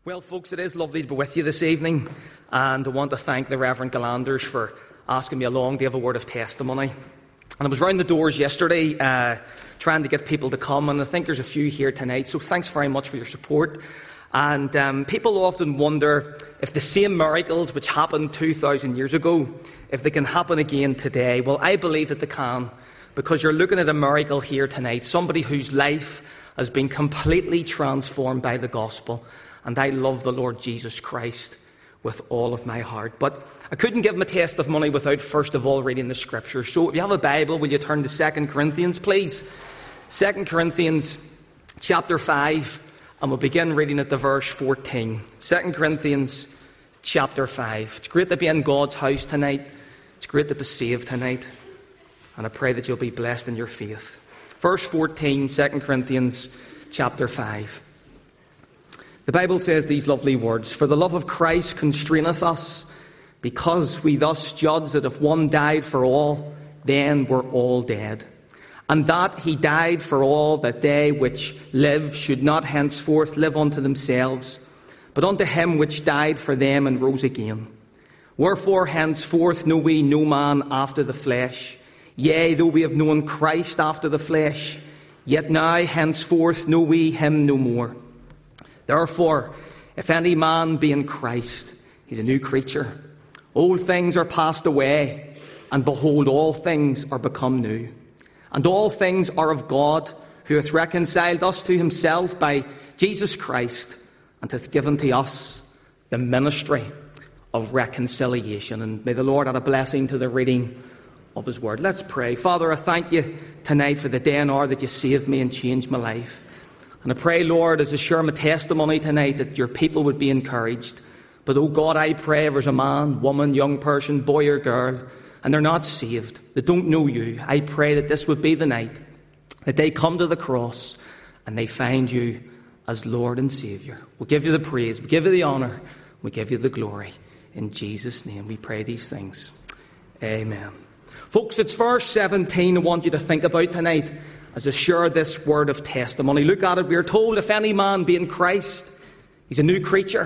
Well, folks, it is lovely to be with you this evening, and I want to thank the Reverend Galanders for asking me along to have a word of testimony. And I was round the doors yesterday trying to get people to come, and I think there's a few here tonight, so thanks very much for your support. And people often wonder if the same miracles which happened 2,000 years ago, if they can happen again today. Well, I believe that they can, because you're looking at a miracle here tonight, somebody whose life has been completely transformed by the gospel. And I love the Lord Jesus Christ with all of my heart. But I couldn't give my testimony without first of all reading the Scripture. So if you have a Bible, will you turn to 2 Corinthians, please? 2 Corinthians chapter 5, and we'll begin reading at the verse 14. 2 Corinthians chapter 5. It's great to be in God's house tonight. It's great to be saved tonight. And I pray that you'll be blessed in your faith. Verse 14, 2 Corinthians chapter 5. The Bible says these lovely words, "For the love of Christ constraineth us, because we thus judge that if one died for all, then we're all dead. And that he died for all, that they which live should not henceforth live unto themselves, but unto him which died for them and rose again. Wherefore henceforth know we no man after the flesh. Yea, though we have known Christ after the flesh, yet now henceforth know we him no more. Therefore, if any man be in Christ, he's a new creature. Old things are passed away, and behold, all things are become new. And all things are of God, who hath reconciled us to himself by Jesus Christ, and hath given to us the ministry of reconciliation." And may the Lord add a blessing to the reading of his word. Let's pray. Father, I thank you tonight for the day and hour that you saved me and changed my life. And I pray, Lord, as I share my testimony tonight, that your people would be encouraged. But, oh God, I pray if there's a man, woman, young person, boy or girl, and they're not saved, they don't know you, I pray that this would be the night that they come to the cross and they find you as Lord and Saviour. We'll give you the praise, we give you the honour, we give you the glory. In Jesus' name we pray these things. Amen. Folks, it's verse 17 I want you to think about tonight as I share this word of testimony. Look at it. We are told, if any man be in Christ, he's a new creature.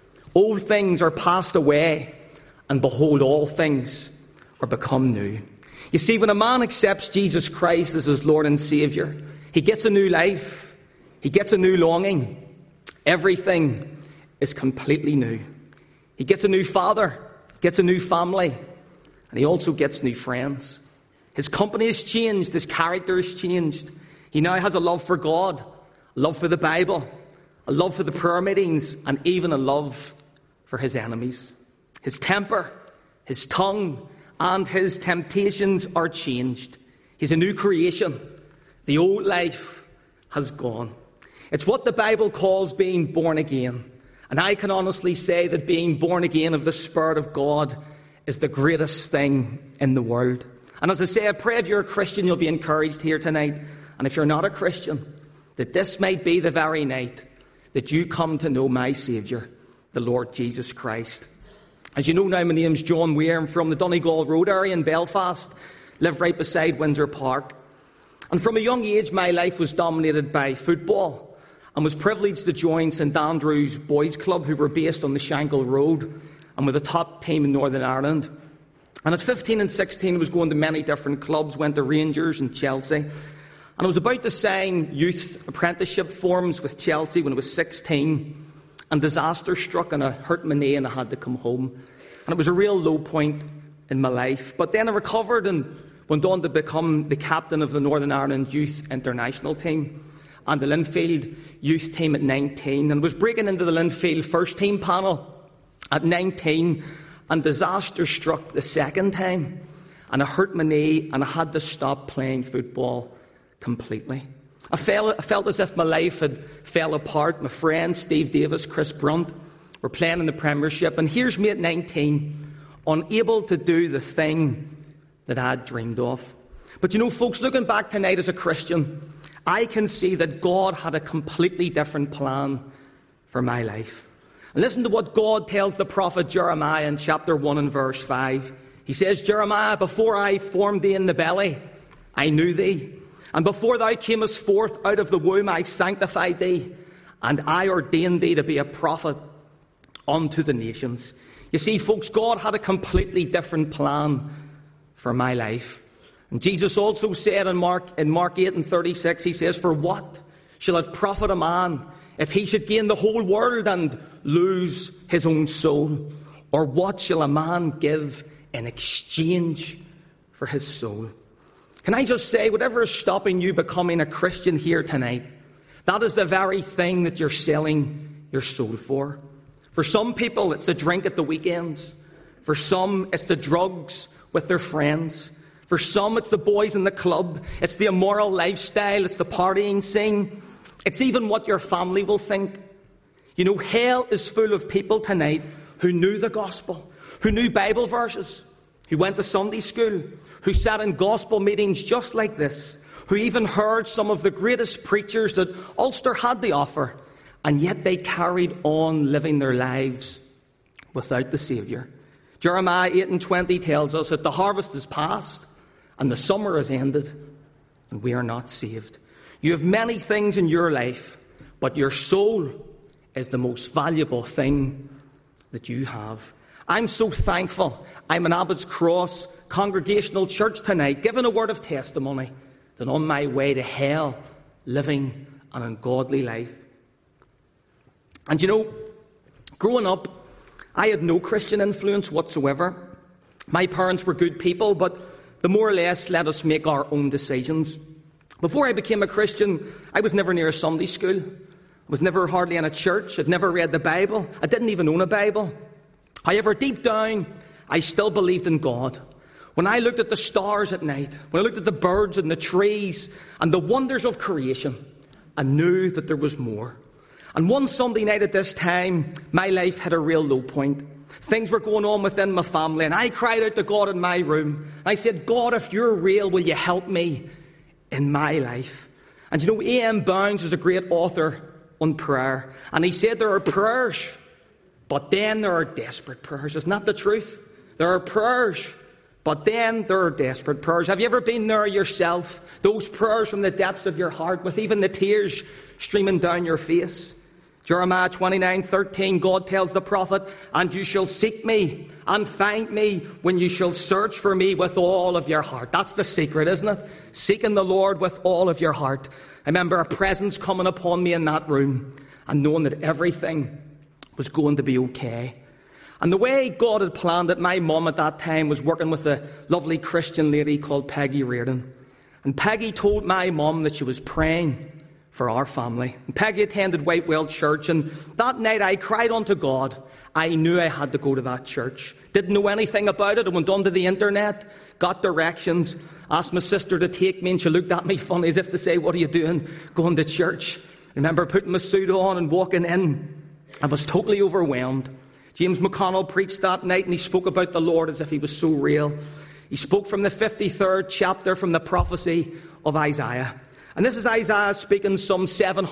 Old things are passed away, and behold, all things are become new. You see, when a man accepts Jesus Christ as his Lord and Saviour, he gets a new life. He gets a new longing. Everything is completely new. He gets a new father, gets a new family, and he also gets new friends. His company has changed. His character has changed. He now has a love for God, a love for the Bible, a love for the prayer meetings, and even a love for his enemies. His temper, his tongue, and his temptations are changed. He's a new creation. The old life has gone. It's what the Bible calls being born again. And I can honestly say that being born again of the Spirit of God is the greatest thing in the world. And as I say, I pray if you're a Christian, you'll be encouraged here tonight. And if you're not a Christian, that this might be the very night that you come to know my Saviour, the Lord Jesus Christ. As you know now, my name's John Weir. I'm from the Donegal Road area in Belfast. Live right beside Windsor Park. And from a young age, my life was dominated by football. And was privileged to join St Andrew's Boys Club, who were based on the Shankill Road, and were the top team in Northern Ireland. And at 15 and 16, I was going to many different clubs, went to Rangers and Chelsea. And I was about to sign youth apprenticeship forms with Chelsea when I was 16. And disaster struck and I hurt my knee and I had to come home. And it was a real low point in my life. But then I recovered and went on to become the captain of the Northern Ireland Youth International team and the Linfield youth team at 19. And was breaking into the Linfield first team panel at 19. And disaster struck the second time, and I hurt my knee, and I had to stop playing football completely. I felt as if my life had fell apart. My friends, Steve Davis, Chris Brunt, were playing in the Premiership, and here's me at 19, unable to do the thing that I'd dreamed of. But you know, folks, looking back tonight as a Christian, I can see that God had a completely different plan for my life. And listen to what God tells the prophet Jeremiah in chapter 1 and verse 5. He says, "Jeremiah, before I formed thee in the belly, I knew thee. And before thou camest forth out of the womb, I sanctified thee. and I ordained thee to be a prophet unto the nations. You see, folks, God had a completely different plan for my life. And Jesus also said in Mark 8:36, he says, "For what shall it profit a man if he should gain the whole world and lose his own soul? Or what shall a man give in exchange for his soul?" Can I just say, whatever is stopping you becoming a Christian here tonight, that is the very thing that you're selling your soul for. For some people, it's the drink at the weekends. For some, it's the drugs with their friends. For some, it's the boys in the club. It's the immoral lifestyle. It's the partying scene. It's even what your family will think. You know, hell is full of people tonight who knew the gospel, who knew Bible verses, who went to Sunday school, who sat in gospel meetings just like this, who even heard some of the greatest preachers that Ulster had to offer, and yet they carried on living their lives without the Saviour. Jeremiah 8:20 tells us that the harvest is past and the summer is ended, and we are not saved. You have many things in your life, but your soul is the most valuable thing that you have. I'm so thankful I'm in Abbott's Cross Congregational Church tonight, giving a word of testimony that on my way to hell, living an ungodly life. And you know, growing up, I had no Christian influence whatsoever. My parents were good people, but they more or less let us make our own decisions. Before I became a Christian, I was never near a Sunday school. I was never hardly in a church. I'd never read the Bible. I didn't even own a Bible. However, deep down, I still believed in God. When I looked at the stars at night, when I looked at the birds and the trees and the wonders of creation, I knew that there was more. And one Sunday night at this time, my life had a real low point. Things were going on within my family, and I cried out to God in my room. I said, "God, if you're real, will you help me in my life?" And you know, A.M. Bounds is a great author on prayer. And he said there are prayers, but then there are desperate prayers. Isn't that the truth? There are prayers, but then there are desperate prayers. Have you ever been there yourself? Those prayers from the depths of your heart, with even the tears streaming down your face. Jeremiah 29:13, God tells the prophet, "And you shall seek me and find me when you shall search for me with all of your heart." That's the secret, isn't it? Seeking the Lord with all of your heart. I remember a presence coming upon me in that room and knowing that everything was going to be okay. And the way God had planned it, my mum at that time was working with a lovely Christian lady called Peggy Reardon. And Peggy told my mum that she was praying for our family. And Peggy attended Whitewell Church, and that night I cried unto God. I knew I had to go to that church. Didn't know anything about it. I went onto the internet, got directions, asked my sister to take me, and she looked at me funny as if to say, "What are you doing going to church?" I remember putting my suit on and walking in. I was totally overwhelmed. James McConnell preached that night, and he spoke about the Lord as if he was so real. He spoke from the 53rd chapter from the prophecy of Isaiah. And this is Isaiah speaking some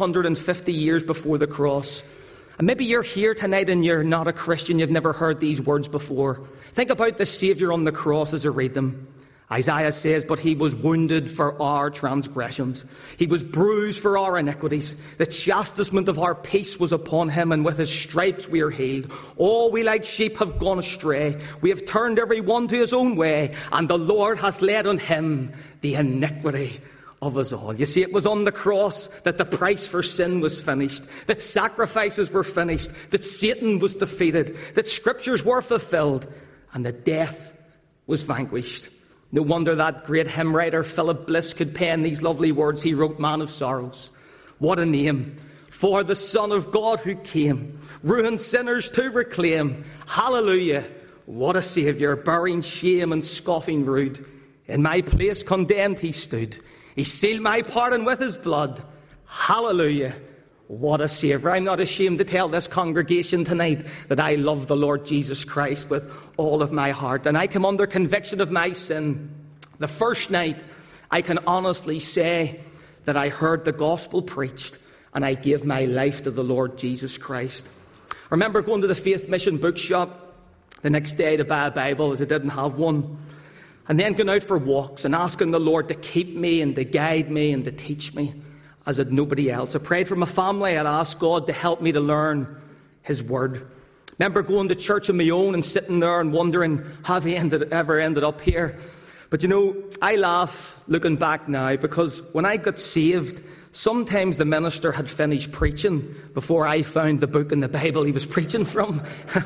750 years before the cross. And maybe you're here tonight and you're not a Christian. You've never heard these words before. Think about the Saviour on the cross as I read them. Isaiah says, "But he was wounded for our transgressions. He was bruised for our iniquities. The chastisement of our peace was upon him, and with his stripes we are healed. All we like sheep have gone astray. We have turned every one to his own way, and the Lord hath laid on him the iniquity of us all." You see, it was on the cross that the price for sin was finished, that sacrifices were finished, that Satan was defeated, that scriptures were fulfilled, and that death was vanquished. No wonder that great hymn writer Philip Bliss could pen these lovely words. He wrote, "Man of sorrows, what a name for the Son of God who came, ruined sinners to reclaim. Hallelujah, what a Saviour, bearing shame and scoffing rude. In my place condemned he stood. He sealed my pardon with his blood. Hallelujah, what a Saviour." I'm not ashamed to tell this congregation tonight that I love the Lord Jesus Christ with all of my heart. And I come under conviction of my sin. The first night, I can honestly say that I heard the gospel preached and I gave my life to the Lord Jesus Christ. I remember going to the Faith Mission bookshop the next day to buy a Bible, as I didn't have one. And then going out for walks and asking the Lord to keep me and to guide me and to teach me. as had nobody else. I prayed for my family. I'd asked God to help me to learn his word. Remember going to church on my own and sitting there and wondering, have I ever ended up here? But I laugh looking back now, because when I got saved, sometimes the minister had finished preaching before I found the book in the Bible he was preaching from.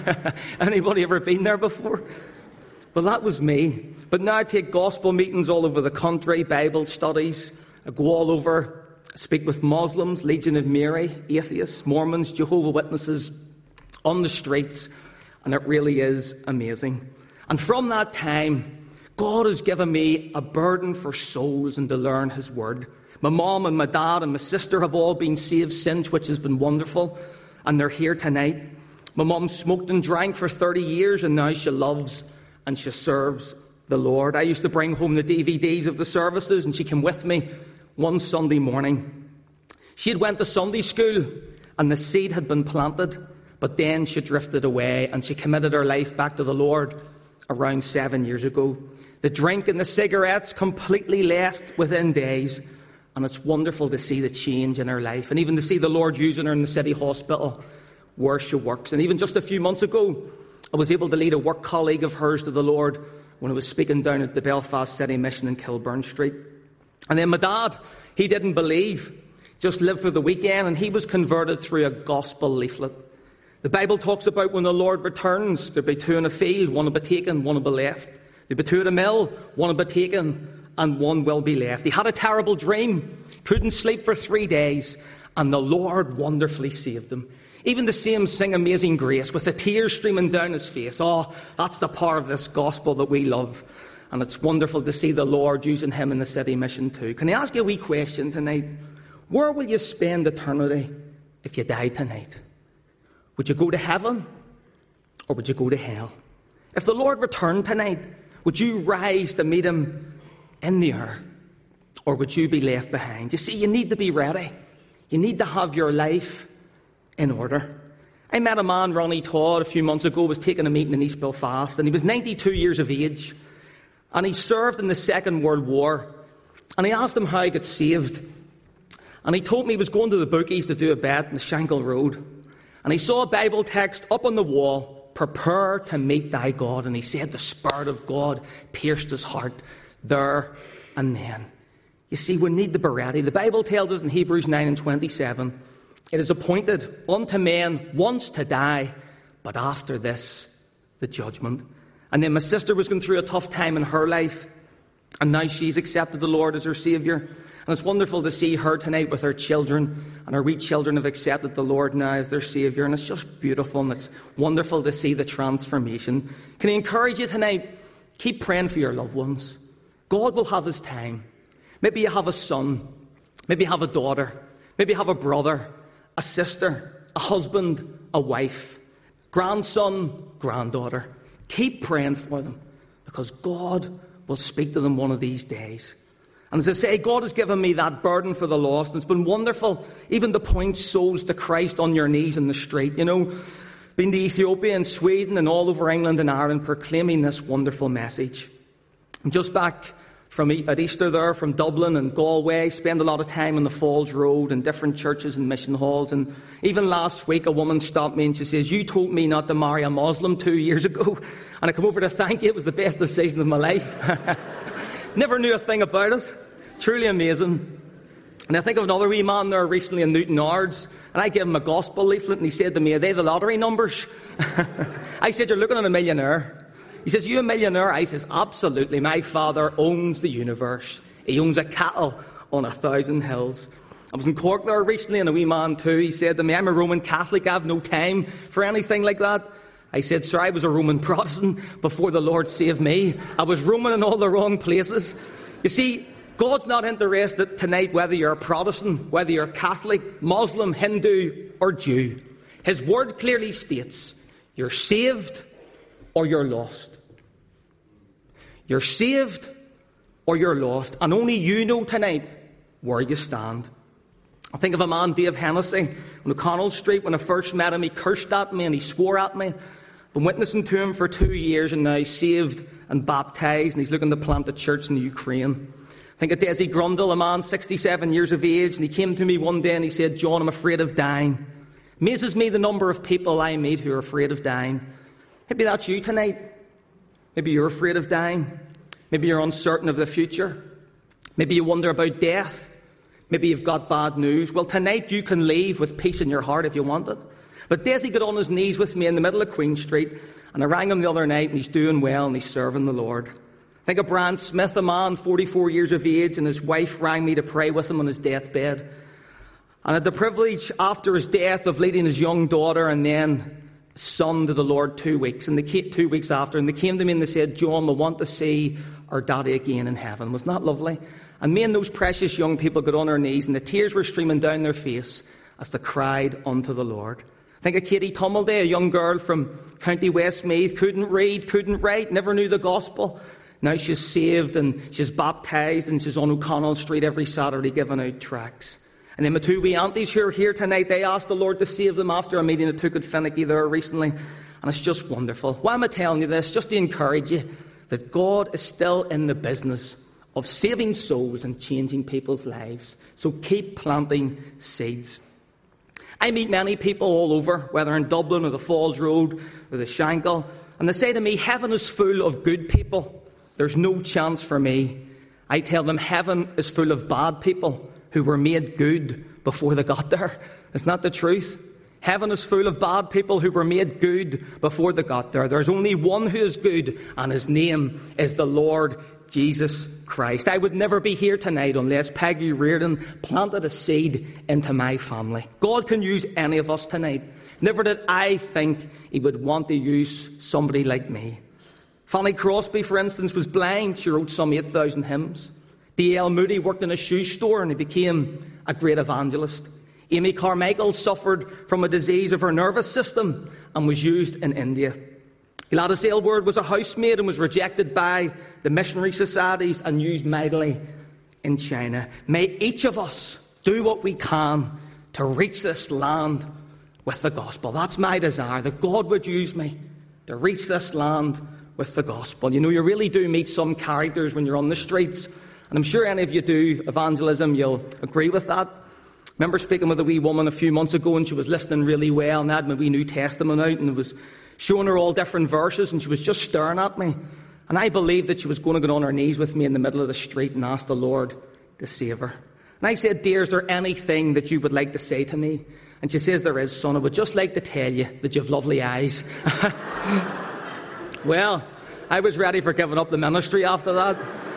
Anybody ever been there before? Well, that was me. But now I take gospel meetings all over the country, Bible studies. I go all over, speak with Muslims, Legion of Mary, atheists, Mormons, Jehovah's Witnesses, on the streets, and it really is amazing. And from that time, God has given me a burden for souls and to learn his word. My mom and my dad and my sister have all been saved since, which has been wonderful, and they're here tonight. My mom smoked and drank for 30 years, and now she loves and she serves the Lord. I used to bring home the DVDs of the services, and she came with me one Sunday morning. She had went to Sunday school, and the seed had been planted, but then she drifted away, and she committed her life back to the Lord around 7 years ago. The drink and the cigarettes completely left within days, and it's wonderful to see the change in her life, and even to see the Lord using her in the city hospital where she works. And even just a few months ago, I was able to lead a work colleague of hers to the Lord when I was speaking down at the Belfast City Mission in Kilburn Street. And then my dad, he didn't believe, just lived for the weekend, and he was converted through a gospel leaflet. The Bible talks about when the Lord returns, there'll be two in a field, one will be taken, one will be left. There'll be two at a mill, one will be taken, and one will be left. He had a terrible dream, couldn't sleep for 3 days, and the Lord wonderfully saved him. Even to see him sing Amazing Grace with the tears streaming down his face. Oh, that's the power of this gospel that we love. And it's wonderful to see the Lord using him in the city mission too. Can I ask you a wee question tonight? Where will you spend eternity if you die tonight? Would you go to heaven, or would you go to hell? If the Lord returned tonight, would you rise to meet him in the air, or would you be left behind? You see, you need to be ready. You need to have your life in order. I met a man, Ronnie Todd, a few months ago, was taking a meeting in East Belfast, and he was 92 years of age, and he served in the Second World War. And I asked him how he got saved, and he told me he was going to the bookies to do a bet in the Shankill Road, and he saw a Bible text up on the wall, "Prepare to meet thy God," and he said the Spirit of God pierced his heart there and then. You see, we need to be ready. The Bible tells us in Hebrews 9:27, "It is appointed unto men once to die, but after this, the judgment." And then my sister was going through a tough time in her life, and now she's accepted the Lord as her Saviour. And it's wonderful to see her tonight with her children, and her wee children have accepted the Lord now as their Saviour, and it's just beautiful, and it's wonderful to see the transformation. Can I encourage you tonight? Keep praying for your loved ones. God will have his time. Maybe you have a son, maybe you have a daughter, maybe you have a brother, a sister, a husband, a wife, grandson, granddaughter. Keep praying for them, because God will speak to them one of these days. And as I say, God has given me that burden for the lost, and it's been wonderful even to point souls to Christ on your knees in the street. Been to Ethiopia and Sweden and all over England and Ireland proclaiming this wonderful message. I'm just back at Easter there from Dublin and Galway, spend a lot of time on the Falls Road and different churches and mission halls. And even last week, a woman stopped me and she says, "You told me not to marry a Muslim 2 years ago." And I come over to thank you. It was the best decision of my life. Never knew a thing about it. Truly amazing. And I think of another wee man there recently in Newton Ards, and I gave him a gospel leaflet, and he said to me, "Are they the lottery numbers?" I said, "You're looking at a millionaire." He says, "You a millionaire?" I says, "Absolutely. My father owns the universe. He owns a cattle on 1,000 hills." I was in Cork there recently, and a wee man too, he said to me, "I'm a Roman Catholic. I have no time for anything like that." I said, "Sir, I was a Roman Protestant before the Lord saved me. I was Roman in all the wrong places." You see, God's not interested tonight whether you're a Protestant, whether you're Catholic, Muslim, Hindu, or Jew. His word clearly states, you're saved or you're lost. You're saved or you're lost. And only you know tonight where you stand. I think of a man, Dave Hennessy, on O'Connell Street. When I first met him, he cursed at me and he swore at me. Been witnessing to him for 2 years, and now he's saved and baptised, and he's looking to plant a church in the Ukraine. I Think of Desi Grundle, a man 67 years of age, and he came to me one day and he said, "John, I'm afraid of dying." Amazes me the number of people I meet who are afraid of dying. Maybe that's you tonight. Maybe you're afraid of dying. Maybe you're uncertain of the future. Maybe you wonder about death. Maybe you've got bad news. Well, tonight you can leave with peace in your heart if you want it. But Desi got on his knees with me in the middle of Queen Street, and I rang him the other night, and he's doing well, and he's serving the Lord. Think of Brian Smith, a man 44 years of age, and his wife rang me to pray with him on his deathbed. And had the privilege, after his death, of leading his young daughter and then son to the Lord 2 weeks. And 2 weeks after, and they came to me and they said, "John, we want to see our daddy again in heaven." Wasn't that lovely? And me and those precious young people got on our knees, and the tears were streaming down their face as they cried unto the Lord. Think of Katie Tummelday, a young girl from County Westmeath, couldn't read, couldn't write, never knew the gospel. Now she's saved and she's baptised, and she's on O'Connell Street every Saturday giving out tracts. And then my two wee aunties who are here tonight, they asked the Lord to save them after a meeting that took at Finicky there recently. And it's just wonderful. Why am I telling you this? Just to encourage you that God is still in the business of saving souls and changing people's lives. So keep planting seeds. I meet many people all over, whether in Dublin or the Falls Road or the Shankill, and they say to me, "Heaven is full of good people. There's no chance for me." I tell them heaven is full of bad people who were made good before they got there. Isn't that the truth? Heaven is full of bad people who were made good before they got there. There's only one who is good, and his name is the Lord Jesus Christ. I would never be here tonight unless Peggy Reardon planted a seed into my family. God can use any of us tonight. Never did I think he would want to use somebody like me. Fanny Crosby, for instance, was blind. She wrote some 8,000 hymns. D.L. Moody worked in a shoe store and he became a great evangelist. Amy Carmichael suffered from a disease of her nervous system and was used in India. Gladys Aylward was a housemaid and was rejected by the missionary societies and used mightily in China. May each of us do what we can to reach this land with the gospel. That's my desire, that God would use me to reach this land with the gospel. You know, you really do meet some characters when you're on the streets. And I'm sure any of you do evangelism, you'll agree with that. I remember speaking with a wee woman a few months ago, and she was listening really well, and I had my wee New Testament out, and it was showing her all different verses, and she was just staring at me. And I believed that she was going to get on her knees with me in the middle of the street and ask the Lord to save her. And I said, "Dear, is there anything that you would like to say to me?" And she says, "There is, son. I would just like to tell you that you have lovely eyes." Well, I was ready for giving up the ministry after that.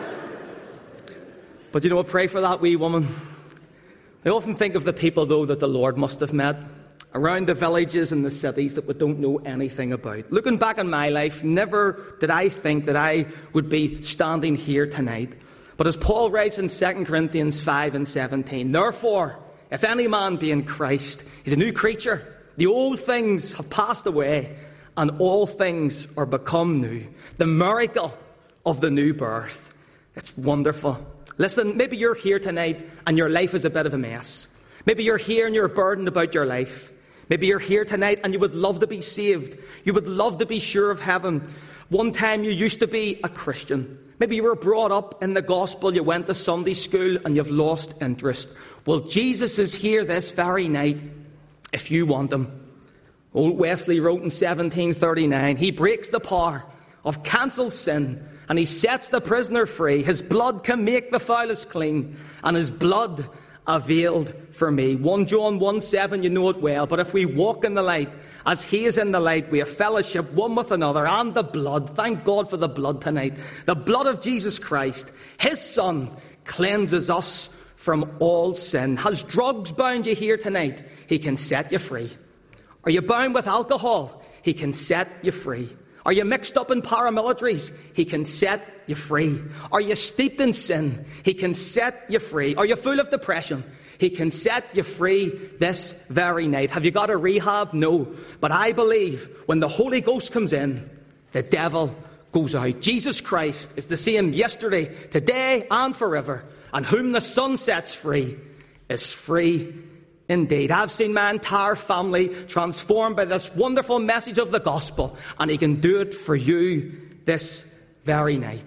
But you know what, pray for that wee woman. I often think of the people, though, that the Lord must have met around the villages and the cities that we don't know anything about. Looking back on my life, never did I think that I would be standing here tonight. But as Paul writes in 2 Corinthians 5:17, "Therefore, if any man be in Christ, he's a new creature. The old things have passed away, and all things are become new." The miracle of the new birth. It's wonderful. Listen, maybe you're here tonight and your life is a bit of a mess. Maybe you're here and you're burdened about your life. Maybe you're here tonight and you would love to be saved. You would love to be sure of heaven. One time you used to be a Christian. Maybe you were brought up in the gospel, you went to Sunday school and you've lost interest. Well, Jesus is here this very night if you want him. Old Wesley wrote in 1739, "He breaks the power of cancelled sin, and he sets the prisoner free. His blood can make the foulest clean, and his blood availed for me." 1 John 1:7, you know it well. "But if we walk in the light, as he is in the light, we have fellowship one with another, and the blood," thank God for the blood tonight, "the blood of Jesus Christ, his Son, cleanses us from all sin." Has drugs bound you here tonight? He can set you free. Are you bound with alcohol? He can set you free. Are you mixed up in paramilitaries? He can set you free. Are you steeped in sin? He can set you free. Are you full of depression? He can set you free this very night. Have you got a rehab? No. But I believe when the Holy Ghost comes in, the devil goes out. Jesus Christ is the same yesterday, today, and forever. And whom the Son sets free is free indeed. I've seen my entire family transformed by this wonderful message of the gospel, and he can do it for you this very night.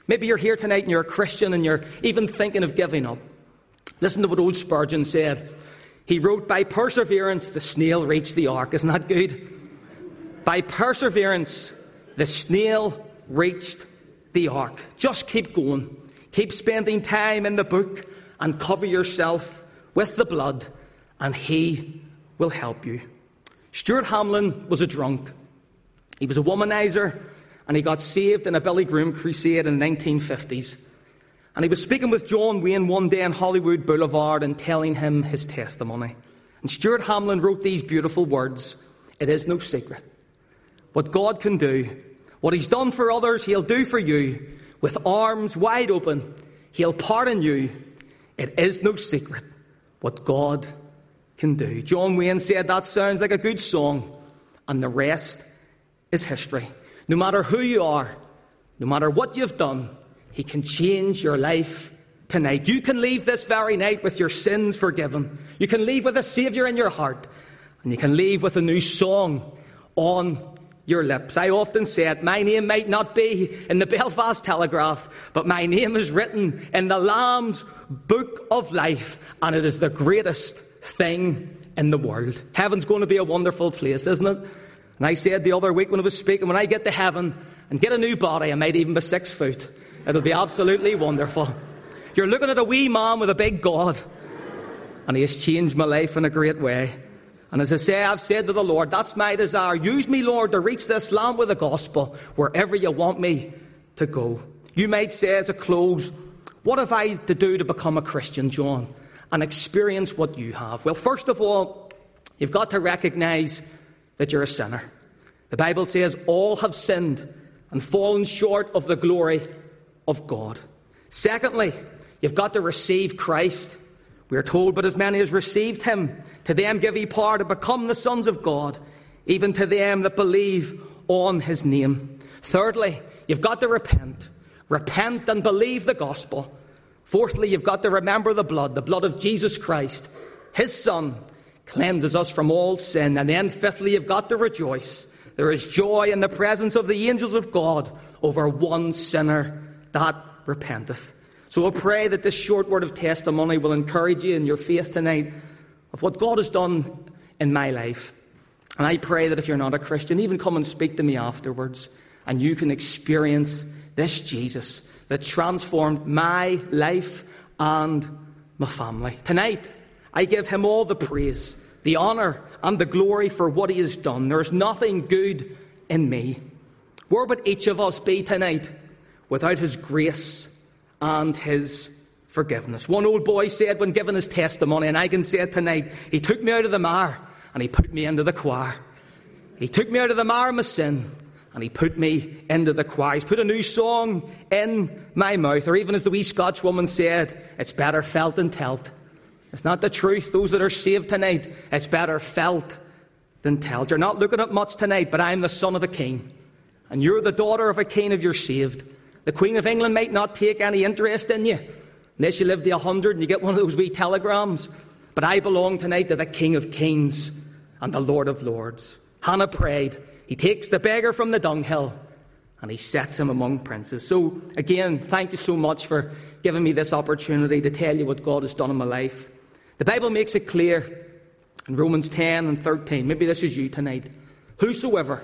Maybe you're here tonight and you're a Christian and you're even thinking of giving up. Listen to what old Spurgeon said. He wrote, "By perseverance the snail reached the ark." Isn't that good? By perseverance the snail reached the ark. Just keep going. Keep spending time in the book and cover yourself with the blood, and he will help you. Stuart Hamlin was a drunk. He was a womanizer, and he got saved in a Billy Graham crusade in the 1950s. And he was speaking with John Wayne one day on Hollywood Boulevard and telling him his testimony. And Stuart Hamlin wrote these beautiful words, "It is no secret. What God can do, what he's done for others, he'll do for you. With arms wide open, he'll pardon you. It is no secret what God can do." John Wayne said that sounds like a good song, and the rest is history. No matter who you are, no matter what you've done, he can change your life tonight. You can leave this very night with your sins forgiven. You can leave with a Saviour in your heart, and you can leave with a new song on your lips. I often said, my name might not be in the Belfast Telegraph, but my name is written in the Lamb's Book of Life, and it is the greatest thing in the world. Heaven's going to be a wonderful place, isn't it? And I said the other week when I was speaking, when I get to heaven and get a new body, I might even be 6 foot. It'll be absolutely wonderful. You're looking at a wee man with a big God, and he has changed my life in a great way. And as I say, I've said to the Lord, that's my desire. Use me, Lord, to reach this land with the gospel wherever you want me to go. You might say as a close, what have I to do to become a Christian, John, and experience what you have? Well, first of all, you've got to recognize that you're a sinner. The Bible says all have sinned and fallen short of the glory of God. Secondly, you've got to receive Christ. We are told, but as many as received him, to them give he power to become the sons of God, even to them that believe on his name. Thirdly, you've got to repent. Repent and believe the gospel. Fourthly, you've got to remember the blood of Jesus Christ. His Son cleanses us from all sin. And then fifthly, you've got to rejoice. There is joy in the presence of the angels of God over one sinner that repenteth. So I pray that this short word of testimony will encourage you in your faith tonight of what God has done in my life. And I pray that if you're not a Christian, even come and speak to me afterwards, and you can experience this Jesus that transformed my life and my family. Tonight, I give him all the praise, the honour and the glory for what he has done. There is nothing good in me. Where would each of us be tonight without his grace and his forgiveness? One old boy said when giving his testimony, and I can say it tonight, he took me out of the mire and he put me into the choir. He took me out of the mire of my sin and he put me into the choir. He's put a new song in my mouth. Or even as the wee Scotch woman said, it's better felt than telt. It's not the truth. Those that are saved tonight, it's better felt than telt. You're not looking at much tonight, but I'm the son of a king. And you're the daughter of a king if you're saved. The Queen of England might not take any interest in you, unless you live to 100 and you get one of those wee telegrams. But I belong tonight to the King of Kings and the Lord of Lords. Hannah prayed, he takes the beggar from the dunghill and he sets him among princes. So again, thank you so much for giving me this opportunity to tell you what God has done in my life. The Bible makes it clear in Romans 10 and 13, maybe this is you tonight, whosoever,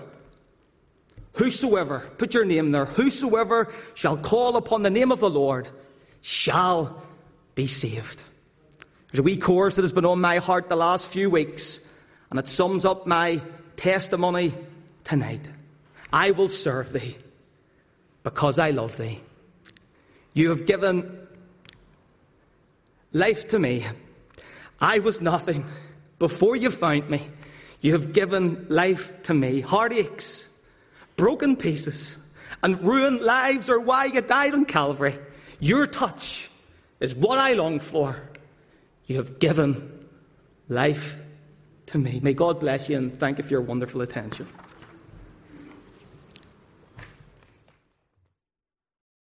put your name there, whosoever shall call upon the name of the Lord shall be saved. There's a wee chorus that has been on my heart the last few weeks, and it sums up my testimony tonight. I will serve thee because I love thee. You have given life to me. I was nothing before you found me. You have given life to me. Heartaches, broken pieces, and ruined lives are why you died on Calvary. Your touch is what I long for. You have given life to me. May God bless you and thank you for your wonderful attention.